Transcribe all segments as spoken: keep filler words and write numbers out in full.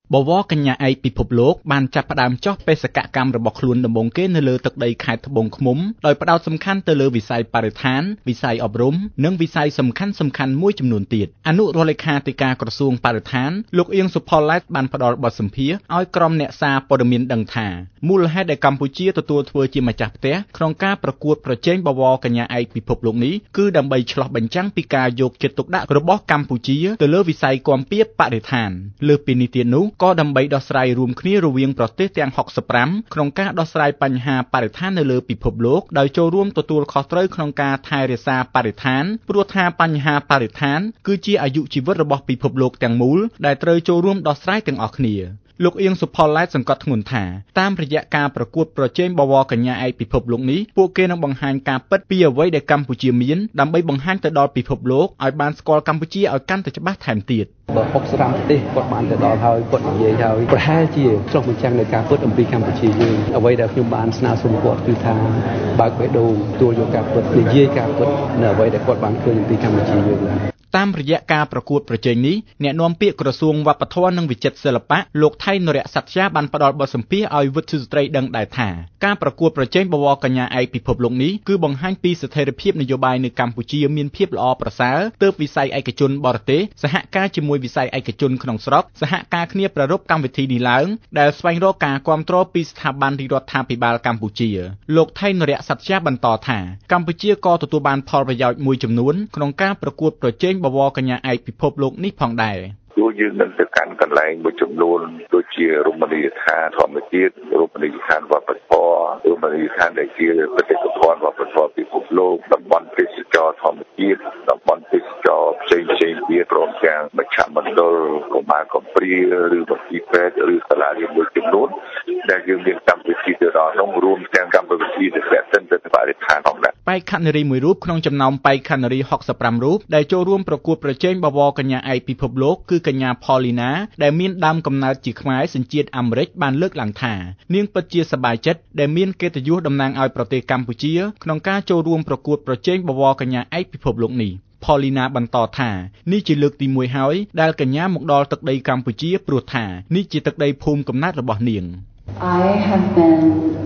បវរកញ្ញាឯកពិភពលោកបានចាប់ផ្ដើមចុះបេសកកម្មរបស់ខ្លួនដំបូងគេនៅលើទឹកដីខេត្តត្បូងឃ្មុំដោយផ្ដោតសំខាន់ទៅលើវិស័យបរិស្ថានវិស័យអប់រំនិងវិស័យសំខាន់សំខាន់មួយចំនួនទៀតអនុរដ្ឋលេខាធិការក្រសួងបរិស្ថានលោកអៀងសុផល្លែតបានផ្ដល់បទសម្ភាសន៍ឲ្យក្រុមអ្នកសារព័ត៌មានដឹងថាមូលហេតុដែលកម្ពុជាទទួលធ្វើជាម្ចាស់ផ្ទះក្នុងការប្រកួតប្រជែងបវរកញ្ញាឯកពិភពលោកនេះគឺដើម្បីឆ្លុះបញ្ចាំងពីការយកចិត្តទុកដាក់របស់កម្ពុជាទៅលើវិស័យគាំពារបរិស្ថានលើសពីនេះទៀតនោះក៏ដើម្បីដោះស្រាយរួមគ្នារវាងប្រទេសទាំងហុកសិបប្រាំក្នុងការដោះស្រាយបញ្ហាបរិស្ថាននៅលើពិភពលោកដោយចូលរួមទទួលខុសត្រូវក្នុងការថែរក្សាបរិស្ថានព្រោះថាបញ្ហាបរិស្ថានគឺជាអាយុជីវិតរបស់ពិភពលោកទាំងមូលដែលត្រូវចូលរួមដោះស្រាយទាំងអស់គ្នាលោកអៀងសុផល្លែតសង្កត់ធ្ងន់ថាតាមរយៈការប្រកួតប្រជែងបវរកញ្ញាឯកពិភពលោកនេះពួកគេនឹងបង្ហាញការពិតពីអ្វីដែលកម្ពុជាមានដើម្បីបង្ហាញទៅដល់ពិភពលោកឲ្យបានស្គាល់កម្ពុជាឲ្យកាន់តែច្បាស់ថែមទៀតបើហុកសិបប្រាំប្រទេសគាត់បានទៅដល់ហើយគាត់និយាយហើយប្រហែលជាចុះបញ្ចាំងនៅការពិតអំពីកម្ពុជាយើងអ្វីដែលខ្ញុំបានស្នើសុំគាត់គឺថាបើកបេះដូងទទួលយកការពិតនិយាយការពិតនៅអ្វីដែលគាត់បានឃើញអំពីកម្ពុជាយើងតាមរយៈការប្រកួតប្រជែងនេះអ្នកនាំពាក្យក្រសួងវប្បធម៌និងវិចិត្រសិល្បៈលោកថៃនរៈសត្យាបានផ្ដល់បទសម្ភាសន៍ឲ្យវិទ្យុស្ត្រីដឹងដែរថាការប្រកួតប្រជែងបវរកញ្ញាឯកពិភពលោកនេះគឺបង្ហាញពីស្ថិរភាពនយោបាយនៅកម្ពុជាមានភាពល្អប្រសើរទើបវិស័យឯកជនបរទេសសហការជាមួយវិស័យឯកជនក្នុងស្រុកសហការគ្នាប្រារព្ធកម្មវិធីនេះឡើងដែលស្វែងរកការគាំទ្រពីស្ថាប័នរដ្ឋាភិបាលកម្ពុជាលោកថៃនរៈសត្យាបន្តថាកម្ពុជាក៏ទទួលបានផលប្រយោជន៍មួយចំនួនក្នុងការប្រកួតប្រជែងបវរកញ្ញាឯកពិភពលោកនេះផងដែរព្រោះយើងនឹងទៅកាន់កន្លែងមួយចំនួនដូចជារមណីយដ្ឋានធម្មជាតិរមណីយដ្ឋានវប្បធម៌រមណីយដ្ឋានដែលជាបេតិកភណ្ឌវប្បធម៌ពិភពលោកតំបន់ទេសចរធម្មជាតិតំបន់ទេសចរផ្សេងផ្សេងទៀតព្រមទាំងមជ្ឈមណ្ឌលកុមារកំព្រាឬមន្ទីរពេទ្យឬសាលារៀនមួយចំនួនដែលយើងមានកម្មវិធីទៅដល់នោះរួមទាំងកម្មវិធីដែលពាក់ព័ន្ធទៅបរិស្ថានផងដែរបេក្ខនារីមួយរូបក្នុងចំណោមបេក្ខនារីហុកសិបប្រាំរូបដែលចូលរួមប្រកួតប្រជែងបវរកញ្ញាឯកពិភពលោកគឺកញ្ញាផល្លីណាដែលមានដើមកំណើតជាខ្មែរសញ្ជាតិអាមេរិកបានលើកឡើងថានាងពិតជាសប្បាយចិត្តដែលមានកិត្តិយសតំណាងឲ្យប្រទេសកម្ពុជាក្នុងការចូលរួមប្រកួតប្រជែងបវរកញ្ញាឯកពិភពលោកនេះផល្លីណាបន្តថានេះជាលើកទីមួយហើយដែលកញ្ញាមកដល់ទឹកដីកម្ពុជាព្រោះថានេះជាទឹកដីភូមិកំណើតរបស់នាង I have been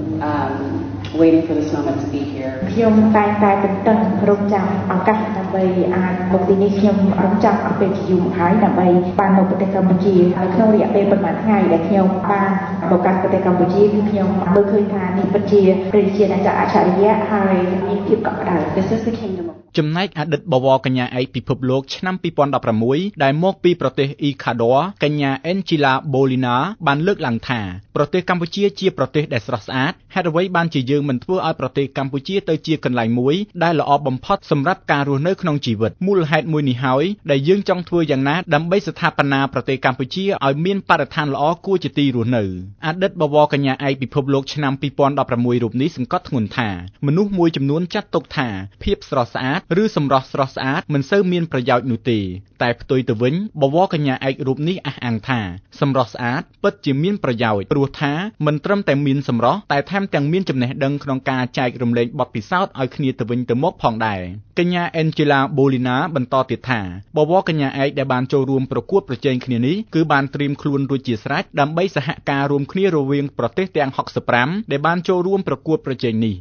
um waiting for this moment to be here ខ្ញុំតែងតែទន្ទឹងរង់ចាំឱកាសដើម្បីអាចមកទីនេះខ្ញុំរង់ចាំអស់ពេលជាយូរមកហើយដើម្បីបានមកប្រទេសកម្ពុជាហើយក្នុងរយៈពេលប៉ុន្មានថ្ងៃដែលខ្ញុំបានមកកាន់ប្រទេសកម្ពុជាគឺខ្ញុំមើលឃើញថានេះពិតជាព្រះជាអ្នកអច្ឆរិយៈហើយមានភាពកក់ក្ដៅ This is the kingdom of ចំណែកអតីតបវរកញ្ញាឯកពិភពលោកឆ្នាំពីរពាន់ដប់ប្រាំមួយដែលមកពីប្រទេសអ៊ីខាដ័រកញ្ញាអេនជីឡាបូលីណាបានលើកឡើងថាប្រទេសកម្ពុជាជាប្រទេសដែលស្រស់ស្អាតហេតុអ្វីបានជាយើងមិនធ្វើឲ្យប្រទេសកម្ពុជាទៅជាកន្លែងមួយដែលល្អបំផុតសម្រាប់ការរស់នៅក្នុងជីវិតមូលហេតុមួយនេះហើយដែលយើងចង់ធ្វើយ៉ាងណាដើម្បីស្ថាបនាប្រទេសកម្ពុជាឲ្យមានបរិស្ថានល្អគួរជាទីរស់នៅអតីតបវរកញ្ញាឯកពិភពលោកឆ្នាំពីរពាន់ដប់ប្រាំមួយរូបនេះសង្កត់ធ្ងន់ថាមនុស្សមួយចំនួនចាត់ទុកថាភាពស្រស់ស្អាតឬសម្រស់ស្រស់ស្អាតមិនសូវមានប្រយោជន៍នោះទេតែផ្ទុយទៅវិញបវរកញ្ញាឯករូបនេះអះអាងថាសម្រស់ស្អាតពិតជាមានប្រយោជន៍ព្រោះថាមិនត្រឹមតែមានសម្រស់តែថែមទាំងមានចំណេះដឹងក្នុងការចែករំលែកបទពិសោធន៍ឲ្យគ្នាទៅវិញទៅមកផងដែរកញ្ញាអេនជីឡាបូលីណាបន្តទៀតថាបវរកញ្ញាឯកដែលបានចូលរួមប្រកួតប្រជែងគ្នានេះគឺបានត្រៀមខ្លួនរួចជាស្រេចដើម្បីសហការរួមគ្នារវាងប្រទេសទាំងហុកសិបប្រាំដែលបានចូលរួមប្រកួតប្រជែងនេះ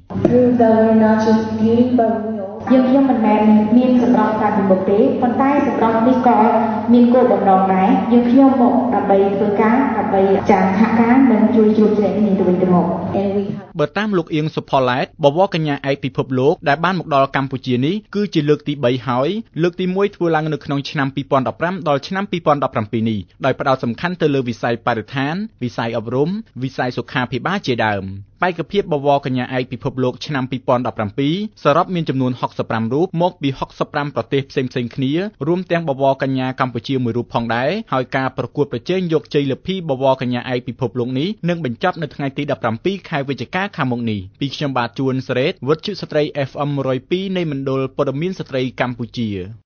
យើងខ្ញុំមិនមែនមានសម្រស់តែពីមុខទេប៉ុន្តែសម្រស់នេះក៏មានគោលបំណងដែរយើងខ្ញុំមកដើម្បីធ្វើការដើម្បីចារសហការនិងជួយជ្រោមជ្រែងគ្នាទៅវិញទៅមកបើតាមលោកអៀងសុផល្លែតបវរកញ្ញាឯកពិភពលោកដែលបានមកដល់កម្ពុជានេះគឺជាលើកទីបីហើយលើកទីមួយធ្វើឡើងនៅក្នុងឆ្នាំពីរពាន់ដប់ប្រាំដល់ឆ្នាំពីរពាន់ដប់ប្រាំពីរនេះដោយផ្ដោតសំខាន់ទៅលើវិស័យបរិស្ថានវិស័យអប់រំវិស័យសុខាភិបាលជាដើមបេក្ខភាពបវរកញ្ញាឯកពិភពលោកឆ្នាំពីរពាន់ដប់ប្រាំពីរសរុបមានចំនួនហុកសិបប្រាំរូបមកពីហុកសិបប្រាំប្រទេសផ្សេងៗគ្នារួមទាំងបវរកញ្ញាកម្ពុជាមួយរូបផងដែរហើយការប្រកួតប្រជែងយកជ័យលាភីបវរកញ្ញាឯកពិភពលោកនេះនឹងបញ្ចប់នៅថ្ងៃទីដប់ប្រាំពីរខែវិច្ឆិកាខាងមុខនេះពីខ្ញុំបាទជួនសេរីវិទ្យុស្ត្រី អេហ្វ អឹម មួយរយពីរនៃមណ្ឌលព័ត៌មានស្ត្រីកម្ពុជា